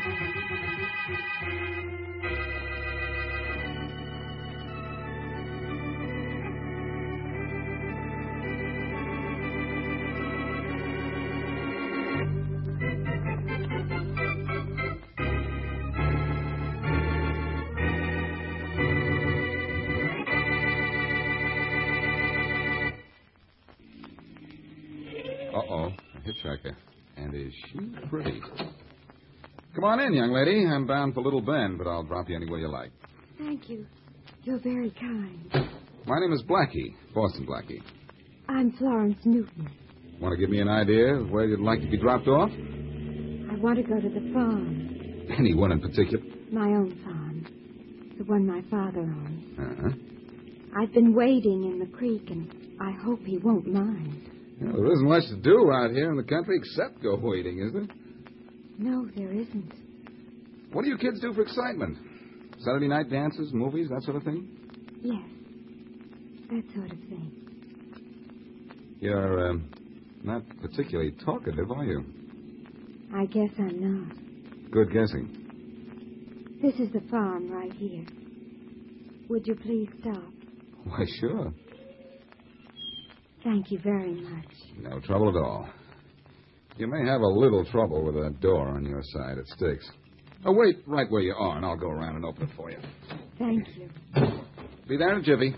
Uh-oh, a hitchhiker. And is she pretty? Come on in, young lady. I'm bound for Little Bend, but I'll drop you anywhere you like. Thank you. You're very kind. My name is Blackie, Boston Blackie. I'm Florence Newton. Want to give me an idea of where you'd like to be dropped off? I want to go to the farm. Anyone in particular? My own farm. The one my father owns. Uh-huh. I've been wading in the creek, and I hope he won't mind. Well, there isn't much to do out here in the country except go wading, is there? No, there isn't. What do you kids do for excitement? Saturday night dances, movies, that sort of thing? Yes, that sort of thing. You're, not particularly talkative, are you? I guess I'm not. Good guessing. This is the farm right here. Would you please stop? Why, sure. Thank you very much. No trouble at all. You may have a little trouble with that door on your side. It sticks. Oh, wait right where you are, and I'll go around and open it for you. Thank you. Be there in a jiffy.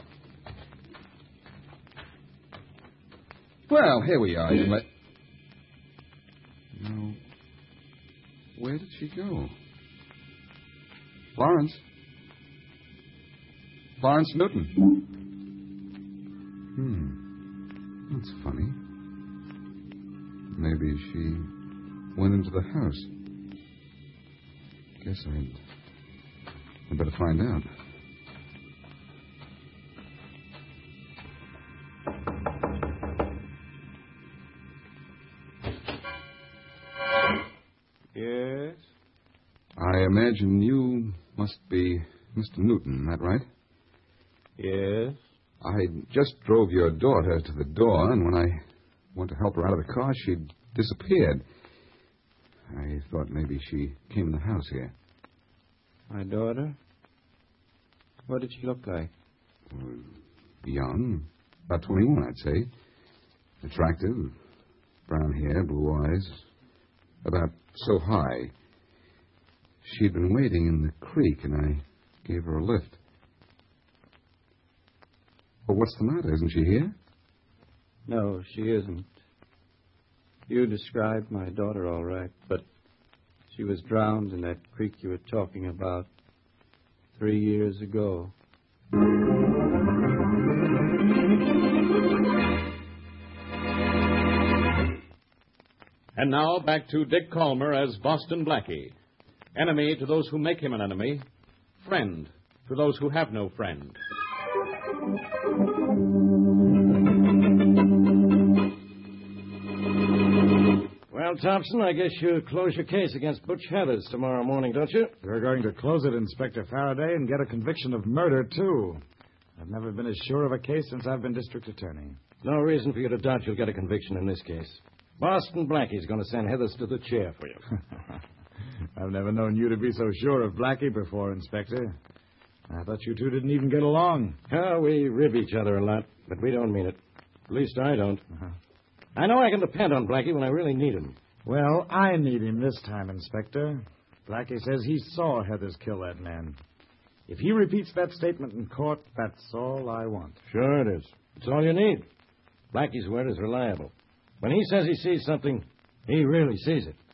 Well, here we are. You let... No. Where did she go? Florence? Florence Newton. That's funny. Maybe she went into the house. Guess I'd better find out. Yes? I imagine you must be Mr. Newton, that right? Yes? I just drove your daughter to the door, and when I went to help her out of the car, she'd disappeared. I thought maybe she came in the house here. My daughter? What did she look like? Young, about 21, I'd say. Attractive, brown hair, blue eyes, about so high. She'd been waiting in the creek, and I gave her a lift. Well, what's the matter? Isn't she here? No, she isn't. You described my daughter all right, but she was drowned in that creek you were talking about 3 years ago. And now back to Dick Calmer as Boston Blackie. Enemy to those who make him an enemy. Friend to those who have no friend. Well, Thompson, I guess you close your case against Butch Heathers tomorrow morning, don't you? We're going to close it, Inspector Faraday, and get a conviction of murder, too. I've never been as sure of a case since I've been district attorney. No reason for you to doubt you'll get a conviction in this case. Boston Blackie's going to send Heathers to the chair for you. I've never known you to be so sure of Blackie before, Inspector. I thought you two didn't even get along. Oh, we rib each other a lot, but we don't mean it. At least I don't. I know I can depend on Blackie when I really need him. Well, I need him this time, Inspector. Blackie says he saw Heathers kill that man. If he repeats that statement in court, that's all I want. Sure it is. It's all you need. Blackie's word is reliable. When he says he sees something, he really sees it.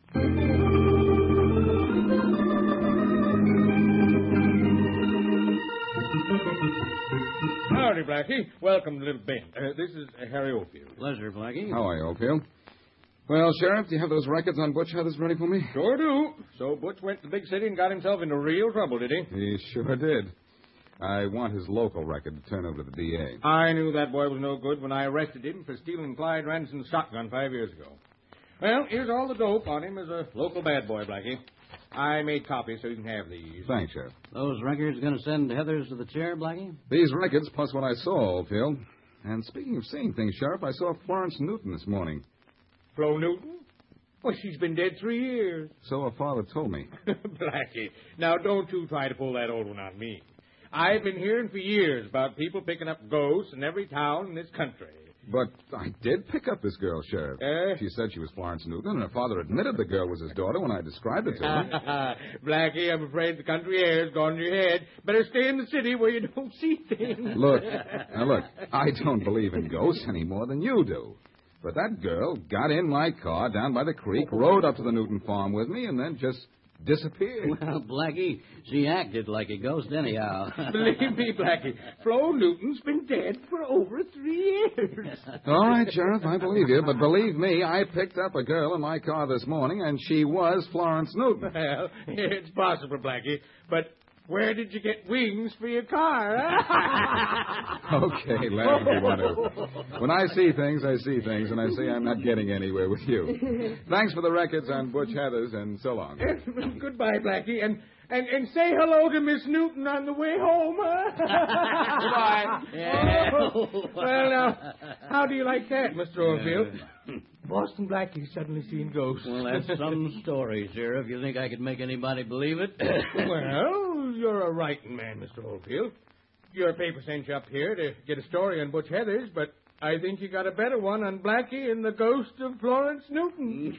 Howdy, Blackie. Welcome to Little Bend. This is Harry Oldfield. Pleasure, Blackie. How are you, Oldfield? Well, Sheriff, do you have those records on Butch Heathers ready for me? Sure do. So Butch went to the big city and got himself into real trouble, did he? He sure did. I want his local record to turn over to the DA. I knew that boy was no good when I arrested him for stealing Clyde Ranson's shotgun 5 years ago. Well, here's all the dope on him as a local bad boy, Blackie. I made copies so you can have these. Thanks, Sheriff. Those records going to send Heathers to the chair, Blackie? These records, plus what I saw, Oldfield. And speaking of seeing things, Sheriff, I saw Florence Newton this morning. Flo Newton? Well, she's been dead 3 years. So her father told me. Blackie, now don't you try to pull that old one on me. I've been hearing for years about people picking up ghosts in every town in this country. But I did pick up this girl, Sheriff. She said she was Florence Newton, and her father admitted the girl was his daughter when I described it to him. Blackie, I'm afraid the country air's gone to your head. Better stay in the city where you don't see things. Look, I don't believe in ghosts any more than you do. But that girl got in my car down by the creek, rode up to the Newton farm with me, and then just disappeared. Well, Blackie, she acted like a ghost anyhow. Believe me, Blackie, Flo Newton's been dead for over 3 years. All right, Sheriff, I believe you. But believe me, I picked up a girl in my car this morning, and she was Florence Newton. Well, it's possible, Blackie, but where did you get wings for your car, huh? Okay, laugh if you want to. When I see things, I see things, and I say I'm not getting anywhere with you. Thanks for the records on Butch Heathers, and so long. Goodbye, Blackie, and say hello to Miss Newton on the way home, huh? Goodbye. Yeah. Well, now, how do you like that, Mr. Oldfield? Boston Blackie suddenly seen ghosts. Well, that's some story, Sheriff. You think I could make anybody believe it? Well, you're a writing man, Mr. Oldfield. Your paper sent you up here to get a story on Butch Heathers, but I think you got a better one on Blackie and the ghost of Florence Newton.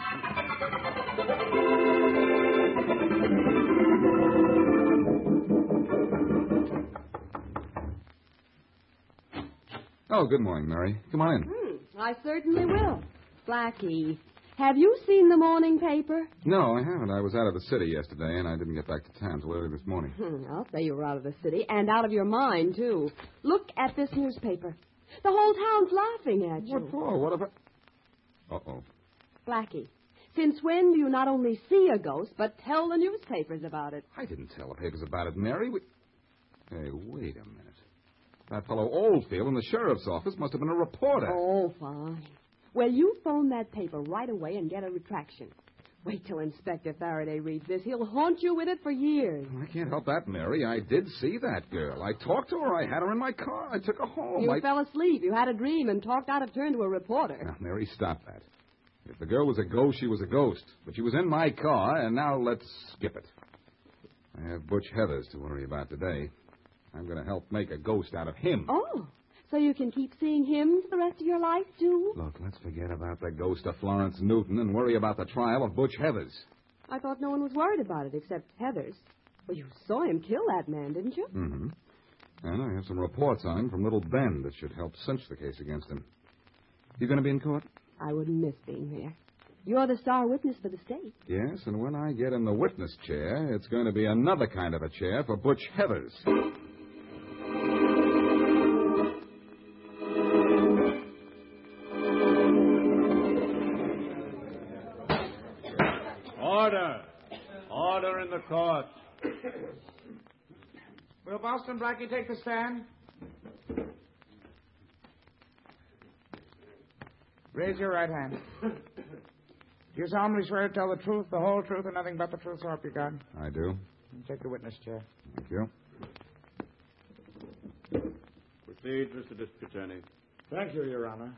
Oh, good morning, Mary. Come on in. I certainly will. Blackie, have you seen the morning paper? No, I haven't. I was out of the city yesterday, and I didn't get back to town till early this morning. I'll say you were out of the city and out of your mind, too. Look at this newspaper. The whole town's laughing at you. What for? What if I... Uh-oh. Blackie, since when do you not only see a ghost, but tell the newspapers about it? I didn't tell the papers about it, Mary. Hey, wait a minute. That fellow Oldfield in the sheriff's office must have been a reporter. Oh, fine. Well, you phone that paper right away and get a retraction. Wait till Inspector Faraday reads this. He'll haunt you with it for years. I can't help that, Mary. I did see that girl. I talked to her. I had her in my car. I took her home. You fell asleep. You had a dream and talked out of turn to a reporter. Now, Mary, stop that. If the girl was a ghost, she was a ghost. But she was in my car, and now let's skip it. I have Butch Heathers to worry about today. I'm going to help make a ghost out of him. Oh, so you can keep seeing him for the rest of your life, too? Look, let's forget about the ghost of Florence Newton and worry about the trial of Butch Heathers. I thought no one was worried about it except Heathers. Well, you saw him kill that man, didn't you? Mm-hmm. And I have some reports on him from Little Bend that should help cinch the case against him. You going to be in court? I wouldn't miss being there. You're the star witness for the state. Yes, and when I get in the witness chair, it's going to be another kind of a chair for Butch Heathers. Order in the court. Will Boston Blackie take the stand? Raise your right hand. Do you solemnly swear to tell the truth, the whole truth, and nothing but the truth, so help you God? I do. Take the witness chair. Thank you. Proceed, Mr. District Attorney. Thank you, Your Honor.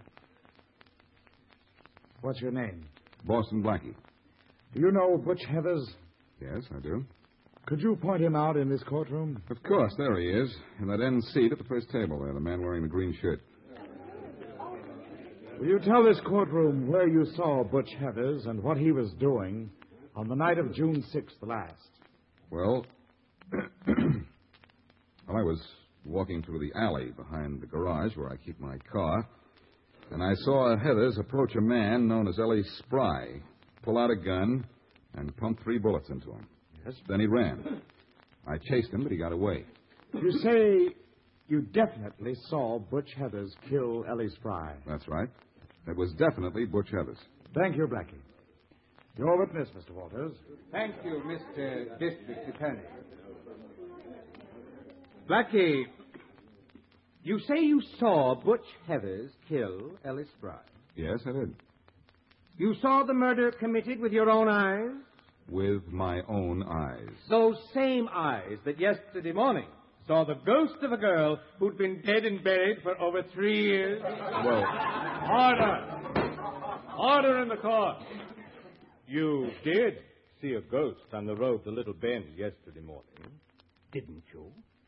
What's your name? Boston Blackie. Do you know Butch Heathers? Yes, I do. Could you point him out in this courtroom? Of course, there he is, in that end seat at the first table there, the man wearing the green shirt. Will you tell this courtroom where you saw Butch Heathers and what he was doing on the night of June 6th last? Well, I was walking through the alley behind the garage where I keep my car, and I saw Heathers approach a man known as Ellie Spry, pull out a gun, and pump 3 bullets into him. Yes. Then he ran. I chased him, but he got away. You say you definitely saw Butch Heathers kill Ellie Spry. That's right. It was definitely Butch Heathers. Thank you, Blackie. Your witness, Mr. Walters. Thank you, Mr. District Attorney. Blackie, you say you saw Butch Heathers kill Ellie Spry. Yes, I did. You saw the murder committed with your own eyes? With my own eyes. Those same eyes that yesterday morning saw the ghost of a girl who'd been dead and buried for over 3 years? Well, Order! Order in the court. You did see a ghost on the road to Little Bend yesterday morning, didn't you?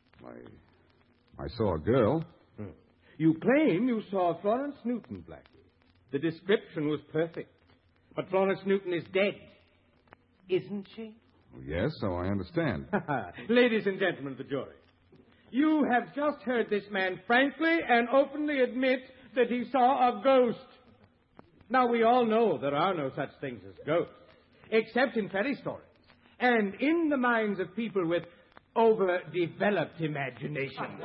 I saw a girl. You claim you saw Florence Newton, Blackie. The description was perfect. But Florence Newton is dead, isn't she? Yes, so I understand. Ladies and gentlemen of the jury, you have just heard this man frankly and openly admit that he saw a ghost. Now, we all know there are no such things as ghosts, except in fairy stories and in the minds of people with overdeveloped imagination.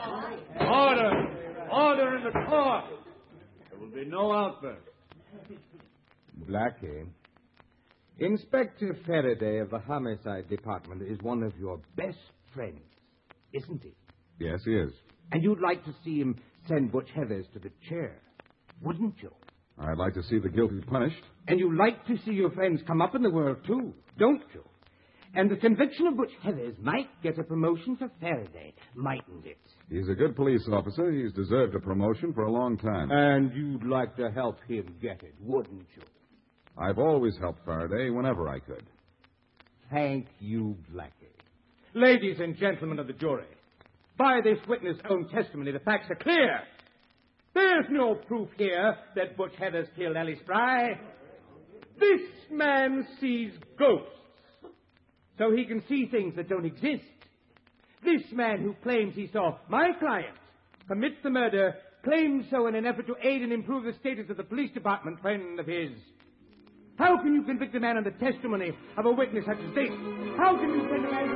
Order in the court. There will be no outburst. Blackie, Inspector Faraday of the Homicide Department is one of your best friends, isn't he? Yes, he is. And you'd like to see him send Butch Heathers to the chair, wouldn't you? I'd like to see the guilty punished. And you like to see your friends come up in the world, too, don't you? And the conviction of Butch Heathers might get a promotion for Faraday, mightn't it? He's a good police officer. He's deserved a promotion for a long time. And you'd like to help him get it, wouldn't you? I've always helped Faraday whenever I could. Thank you, Blackie. Ladies and gentlemen of the jury, by this witness' own testimony, the facts are clear. There's no proof here that Butch Heathers killed Ellie Spry. This man sees ghosts, so he can see things that don't exist. This man who claims he saw my client commit the murder claims so in an effort to aid and improve the status of the police department friend of his. How can you convict a man on the testimony of a witness such as this? How can you send a man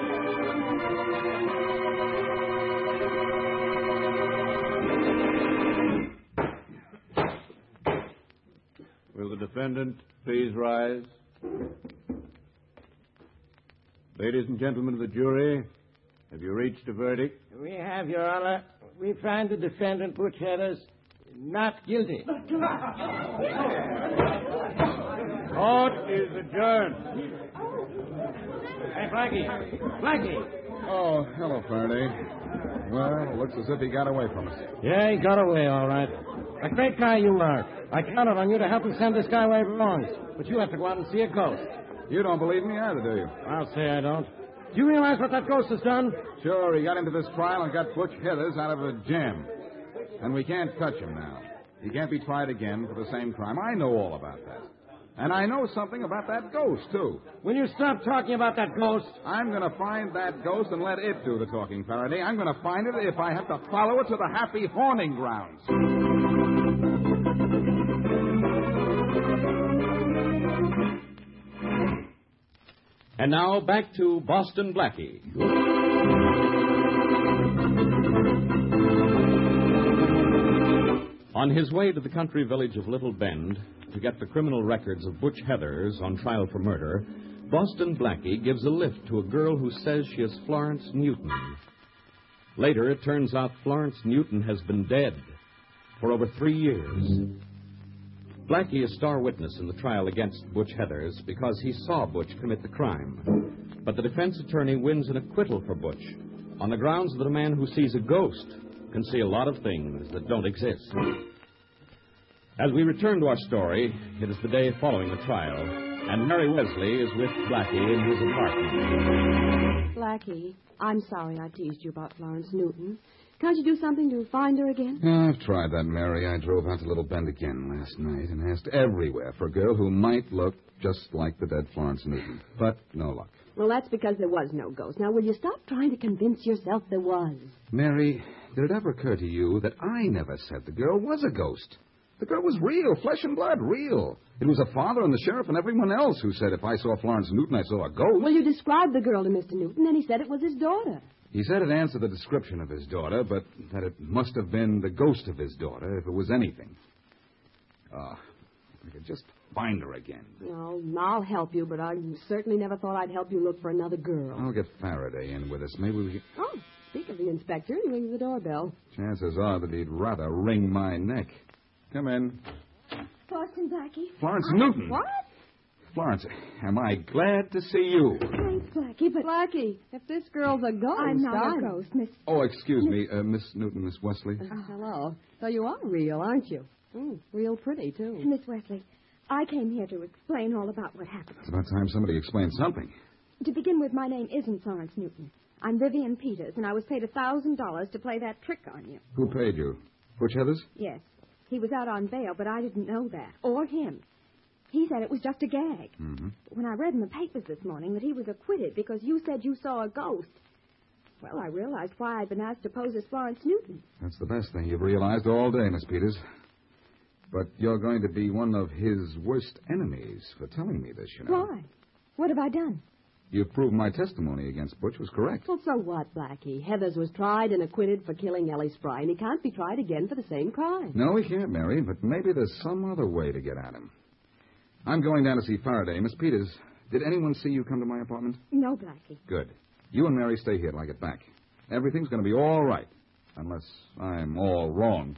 to... Will the defendant please rise? Ladies and gentlemen of the jury, have you reached a verdict? We have, Your Honor. We find the defendant, Butch Heathers, not guilty. Court is adjourned. Hey, Blackie. Oh, hello, Faraday. Well, it looks as if he got away from us. Yeah, he got away, all right. A great guy you are. I counted on you to help him send this guy where he belongs. But you have to go out and see a ghost. You don't believe me either, do you? I'll say I don't. Do you realize what that ghost has done? Sure, he got into this trial and got Butch Heathers out of a jam. And we can't touch him now. He can't be tried again for the same crime. I know all about that. And I know something about that ghost, too. Will you stop talking about that ghost? I'm going to find that ghost and let it do the talking, Faraday. I'm going to find it if I have to follow it to the happy haunting grounds. And now back to Boston Blackie. On his way to the country village of Little Bend to get the criminal records of Butch Heathers on trial for murder, Boston Blackie gives a lift to a girl who says she is Florence Newton. Later, it turns out Florence Newton has been dead for over 3 years. Blackie is star witness in the trial against Butch Heathers because he saw Butch commit the crime. But the defense attorney wins an acquittal for Butch on the grounds that a man who sees a ghost can see a lot of things that don't exist. As we return to our story, it is the day following the trial, and Mary Wesley is with Blackie in his apartment. Blackie, I'm sorry I teased you about Florence Newton. Can't you do something to find her again? I've tried that, Mary. I drove out to Little Bend again last night and asked everywhere for a girl who might look just like the dead Florence Newton. But no luck. Well, that's because there was no ghost. Now, will you stop trying to convince yourself there was? Mary, did it ever occur to you that I never said the girl was a ghost? The girl was real, flesh and blood, real. It was her father and the sheriff and everyone else who said if I saw Florence Newton, I saw a ghost. Well, you described the girl to Mr. Newton, and he said it was his daughter. He said it answered the description of his daughter, but that it must have been the ghost of his daughter if it was anything. If I could just find her again. Well, I'll help you, but I certainly never thought I'd help you look for another girl. I'll get Faraday in with us. Maybe we can... Oh, speak of the inspector, he rings the doorbell. Chances are that he'd rather wring my neck. Come in. Boston Blackie. Florence Newton. What? Florence, am I glad to see you. Thanks, Blackie, but... Blackie, if this girl's a ghost, I'm not a ghost, Miss... Oh, excuse me, Miss Newton, Miss Wesley. Hello. So you are real, aren't you? Real pretty, too. Miss Wesley, I came here to explain all about what happened. It's about time somebody explained something. To begin with, my name isn't Florence Newton. I'm Vivian Peters, and I was paid $1,000 to play that trick on you. Who paid you? Butch Heathers? Yes. He was out on bail, but I didn't know that. Or him. He said it was just a gag. Mm-hmm. When I read in the papers this morning that he was acquitted because you said you saw a ghost, well, I realized why I'd been asked to pose as Florence Newton. That's the best thing you've realized all day, Miss Peters. But you're going to be one of his worst enemies for telling me this, you know. Why? What have I done? You've proved my testimony against Butch was correct. Well, so what, Blackie? Heathers was tried and acquitted for killing Ellie Spry, and he can't be tried again for the same crime. No, he can't, Mary, but maybe there's some other way to get at him. I'm going down to see Faraday. Miss Peters, did anyone see you come to my apartment? No, Blackie. Good. You and Mary stay here till I get back. Everything's going to be all right, unless I'm all wrong.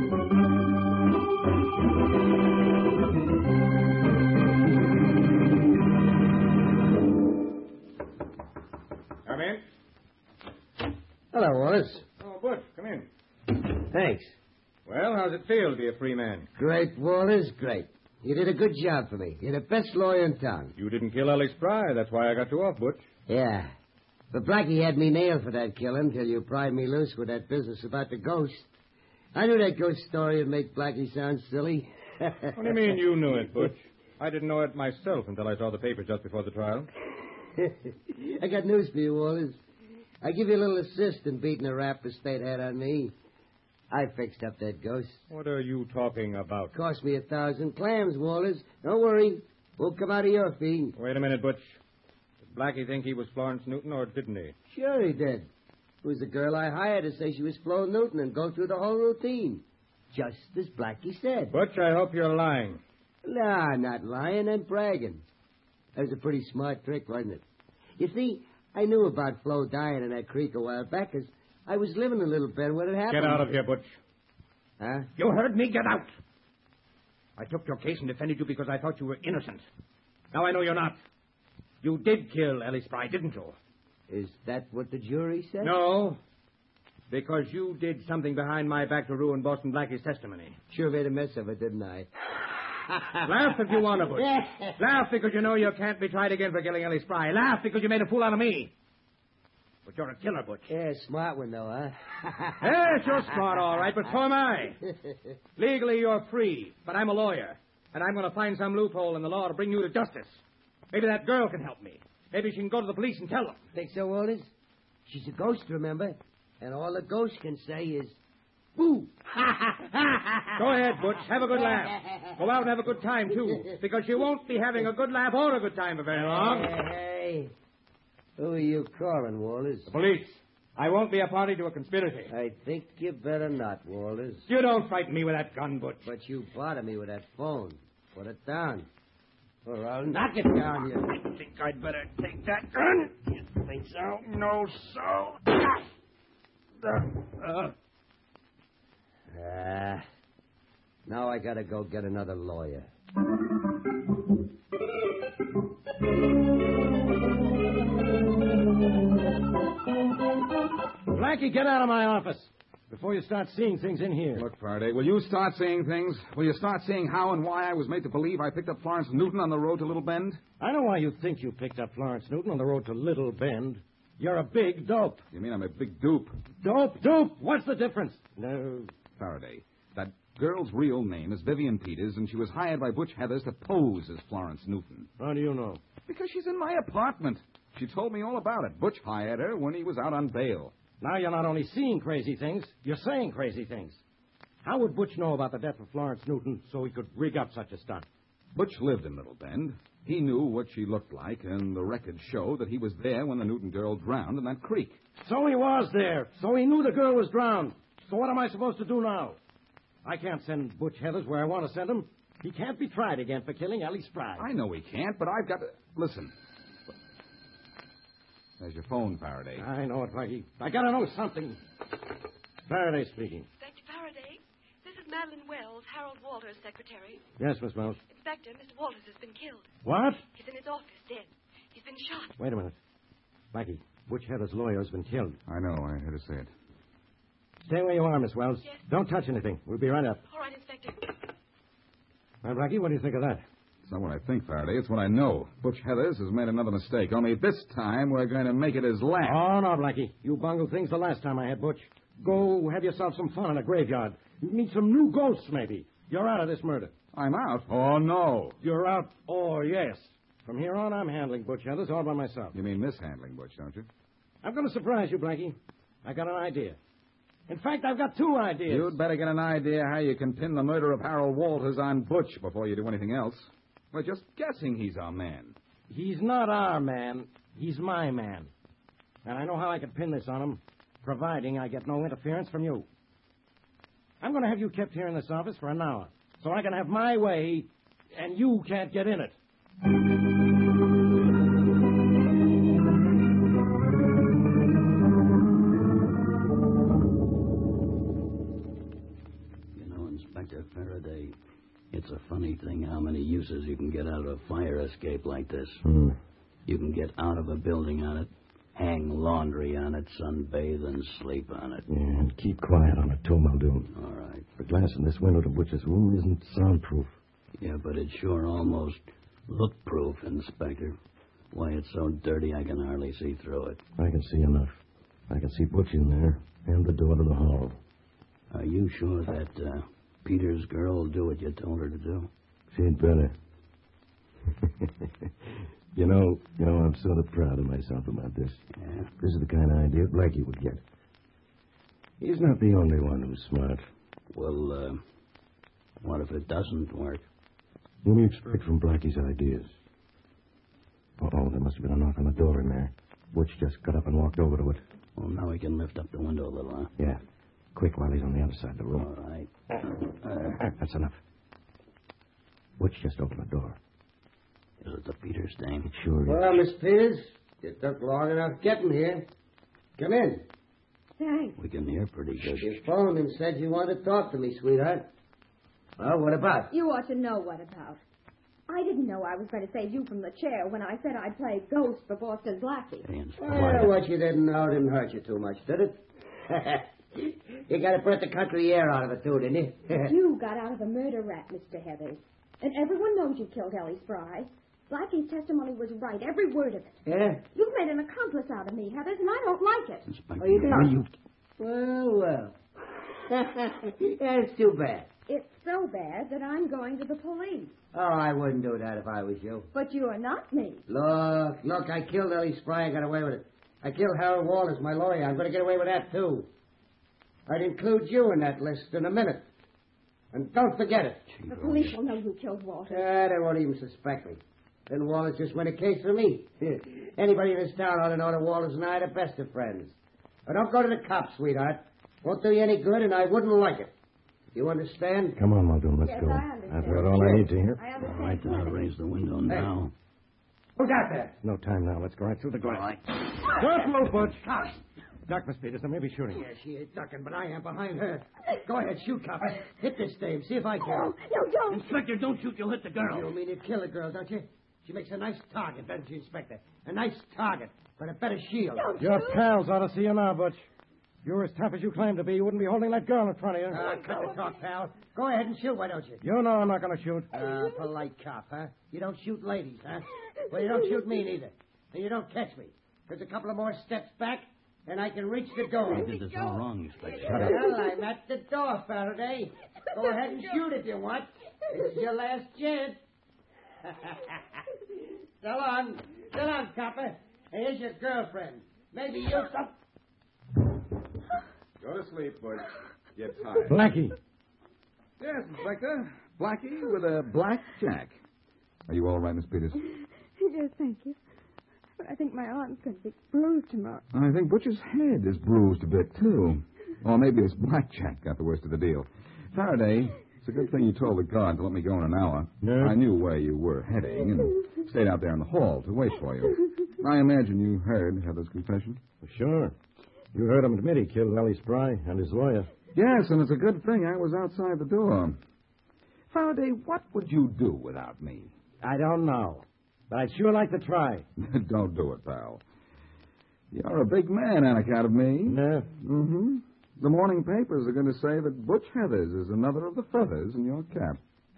Come in. Hello, Wallace. Oh, Butch, come in. Thanks. Well, how's it feel to be a free man? Great, Wallace, great. You did a good job for me. You're the best lawyer in town. You didn't kill Ellie Spry. That's why I got you off, Butch. Yeah. But Blackie had me nailed for that killing till you pried me loose with that business about the ghost. I knew that ghost story would make Blackie sound silly. What do you mean you knew it, Butch? I didn't know it myself until I saw the paper just before the trial. I got news for you, Wallace. I give you a little assist in beating the rap the state had on me. I fixed up that ghost. What are you talking about? Cost me 1,000 clams, Wallace. Don't worry. Won't come out of your fee. Wait a minute, Butch. Did Blackie think he was Florence Newton, or didn't he? Sure he did. It was the girl I hired to say she was Flo Newton and go through the whole routine. Just as Blackie said. Butch, I hope you're lying. Nah, not lying, I'm bragging. That was a pretty smart trick, wasn't it? You see, I knew about Flo dying in that creek a while back, 'cause I was living in Little Bend when it happened. Get out of here, Butch. Huh? You heard me. Get out. I took your case and defended you because I thought you were innocent. Now I know you're not. You did kill Ellie Spry, didn't you? Is that what the jury said? No, because you did something behind my back to ruin Boston Blackie's testimony. Sure made a mess of it, didn't I? Laugh if you want to, Butch. Laugh because you know you can't be tried again for killing Ellie Spry. Laugh because you made a fool out of me. But you're a killer, Butch. Yeah, smart one, though, huh? Yes, you're smart, all right, but so am I. Legally, you're free, but I'm a lawyer, and I'm going to find some loophole in the law to bring you to justice. Maybe that girl can help me. Maybe she can go to the police and tell them. Think so, Wallace? She's a ghost, remember? And all the ghost can say is, boo! Go ahead, Butch. Have a good laugh. Go out and have a good time, too, because you won't be having a good laugh or a good time for very long. Hey. Who are you calling, Wallace? The police. I won't be a party to a conspiracy. I think you better not, Wallace. You don't frighten me with that gun, Butch. But you bother me with that phone. Put it down. Or I'll knock it down, you. I think I'd better take that gun. You think so? No, so. Now I gotta go get another lawyer. Blackie, get out of my office before you start seeing things in here. Look, Faraday, will you start seeing things? Will you start seeing how and why I was made to believe I picked up Florence Newton on the road to Little Bend? I know why you think you picked up Florence Newton on the road to Little Bend. You're a big dope. You mean I'm a big dupe? Dope. What's the difference? No. Faraday, that girl's real name is Vivian Peters, and she was hired by Butch Heathers to pose as Florence Newton. How do you know? Because she's in my apartment. She told me all about it. Butch hired her when he was out on bail. Now you're not only seeing crazy things, you're saying crazy things. How would Butch know about the death of Florence Newton so he could rig up such a stunt? Butch lived in Little Bend. He knew what she looked like, and the records show that he was there when the Newton girl drowned in that creek. So he was there. So he knew the girl was drowned. So what am I supposed to do now? I can't send Butch Heathers where I want to send him. He can't be tried again for killing Ellie Spry. I know he can't, but I've got to... Listen. There's your phone, Faraday. I know it, Blackie. I gotta know something. Faraday speaking. Inspector Faraday, this is Madeline Wells, Harold Walters' secretary. Yes, Miss Wells. Inspector, Mr. Walters has been killed. What? He's in his office, dead. He's been shot. Wait a minute. Blackie, Butch Heathers' lawyer has been killed. I know. I heard her say it. Stay where you are, Miss Wells. Yes. Don't touch anything. We'll be right up. All right, Inspector. Well, Blackie, what do you think of that? It's not what I think, Faraday. It's what I know. Butch Heathers has made another mistake. Only this time we're going to make it his last. Oh, no, Blackie. You bungled things the last time I had Butch. Go have yourself some fun in a graveyard. You meet some new ghosts, maybe. You're out of this murder. I'm out? Oh, no. You're out? Oh, yes. From here on, I'm handling Butch Heathers all by myself. You mean mishandling Butch, don't you? I'm going to surprise you, Blackie. I got an idea. In fact, I've got two ideas. You'd better get an idea how you can pin the murder of Harold Walters on Butch before you do anything else. We're just guessing he's our man. He's not our man. He's my man. And I know how I can pin this on him, providing I get no interference from you. I'm going to have you kept here in this office for an hour, so I can have my way, and you can't get in it. Inspector Faraday, it's a funny thing how many uses you can get out of a fire escape like this. You can get out of a building on it, hang laundry on it, sunbathe, and sleep on it. Yeah, and keep quiet on it, too, Muldoon. All right. The glass in this window to Butch's room isn't soundproof. Yeah, but it sure almost look-proof, Inspector. Why, it's so dirty I can hardly see through it. I can see enough. I can see Butch in there and the door to the hall. Are you sure that Peter's girl will do what you told her to do? She'd better. You know, I'm sort of proud of myself about this. Yeah? This is the kind of idea Blackie would get. He's not the only one who's smart. Well, what if it doesn't work? What do you expect from Blackie's ideas? Oh, there must have been a knock on the door in there. Butch just got up and walked over to it. Well, now we can lift up the window a little, huh? Yeah. Quick, while he's on the other side of the room. All right. That's enough. Butch just opened the door. Is it the Peters dame? It sure is. Well, Miss Peters, you took long enough getting here. Come in. Thanks. We can hear pretty good. You phoned and said you wanted to talk to me, sweetheart. Well, what about? You ought to know what about. I didn't know I was going to save you from the chair when I said I'd play ghost for Boston Blackie. Well, what you didn't know didn't hurt you too much, did it? You got to put the country air out of it, too, didn't you? You got out of a murder rap, Mr. Heathers. And everyone knows you killed Ellie Spry. Blackie's testimony was right, every word of it. Yeah? You've made an accomplice out of me, Heathers, and I don't like it. Oh, you did? Well. That's too bad. It's so bad that I'm going to the police. Oh, I wouldn't do that if I was you. But you are not me. Look, I killed Ellie Spry. I got away with it. I killed Harold Walters, my lawyer. I'm going to get away with that, too. I'd include you in that list in a minute. And don't forget it. The police will know who killed Walters. They won't even suspect me. Then Walters just win a case for me. Anybody in this town ought to know that Walters and I are the best of friends. But don't go to the cops, sweetheart. Won't do you any good, and I wouldn't like it. You understand? Come on, Muldoon, let's Yes, go. I understand. I've heard all I need to hear. I understand. All right, then I'll raise the window now. Who's out there? No time now. Let's go right through the glass. All right. Don't move, Butch. Duck, Miss Peters. There may be shooting. Yeah, she ain't ducking, but I am behind her. Go ahead, shoot, copper. Hit this dame. See if I can. No, don't. Inspector, don't shoot. You'll hit the girl. You don't mean to kill a girl, don't you? She makes a nice target, doesn't she, Inspector? A nice target, but a better shield. Your pals ought to see you now, Butch. You're as tough as you claim to be. You wouldn't be holding that girl in front of you. Cut the talk, pal. Go ahead and shoot, why don't you? You know I'm not going to shoot. Polite cop, huh? You don't shoot ladies, huh? Well, you don't shoot me neither. And you don't catch me. There's a couple of more steps back, and I can reach the door. You did this all wrong, Inspector. Well, I'm at the door, Faraday. Go ahead and shoot if you want. This is your last chance. So long, copper. And here's your girlfriend. Maybe you'll... Go to sleep, Butch. Get tired. Blackie. Yes, Inspector. Blackie with a black jack. Are you all right, Miss Peters? Yes, thank you. But I think my arm's going to be bruised tomorrow. I think Butch's head is bruised a bit, too. Or maybe this blackjack got the worst of the deal. Faraday, it's a good thing you told the guard to let me go in an hour. Yeah? I knew where you were heading and stayed out there in the hall to wait for you. I imagine you heard Heather's confession. Sure. You heard him admit he killed Ellie Spry and his lawyer. Yes, and it's a good thing I was outside the door. Faraday, what would you do without me? I don't know. But I'd sure like to try. Don't do it, pal. You're a big man on account of me. Yeah. Mm-hmm. The morning papers are going to say that Butch Heathers is another of the feathers in your cap.